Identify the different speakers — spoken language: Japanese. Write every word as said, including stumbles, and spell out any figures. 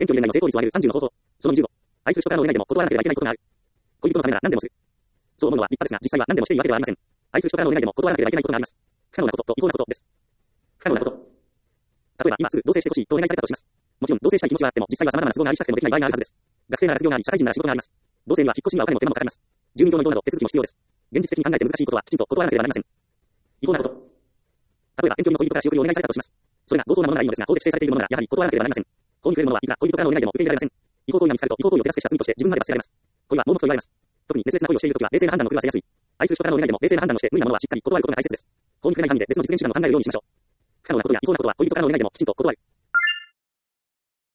Speaker 1: 遠距離恋愛の成功率を上げるさんじゅうの方法。そのにじゅうご。愛する人からのお願いでも断らなければいけないことがある。恋人のためなら何でもする。そう思うのは立派ですが、実際は何でもしていいわけではありません。愛する人からのお願いでも断らなければいけないことがあります。不可能なことと違法なことです。不可能なこと。例えば、今すぐ同棲してほしいとお願いされたとします。もちろん、同棲したい気持ちはあっても、実際は様々な都合がありしたくてもできない場合があるはずです。学生なら副業があり、社会人なら仕事があります。同棲には引っ越しにはお金も手間もかかります。住民票の移動など手続きも必要です。現実的に考えて難しいことはきちんと断らなければなりません。違法なこと。例えば、遠距離の恋人から仕送りをお願いされたとします。それが合法なものならいいのですが、法で規制されているものならやはり断らなければなりません。法に触れるものはいくら恋人からのお願いでも受け入れられません。違法行為が見つかると、違法行為を手助けした罪として自分まで罰せられます。恋は盲目と言われます。特に熱烈な恋をしているときは冷静な判断を狂わせやすい。愛する人からのお願いでも冷静な判断をして無理なものはしっかり断ることが大切です。法に触れない範囲で別の実現手段を考えるようにしましょう。不可能なことや違法なことは恋人からのお願いでもきちんと断る。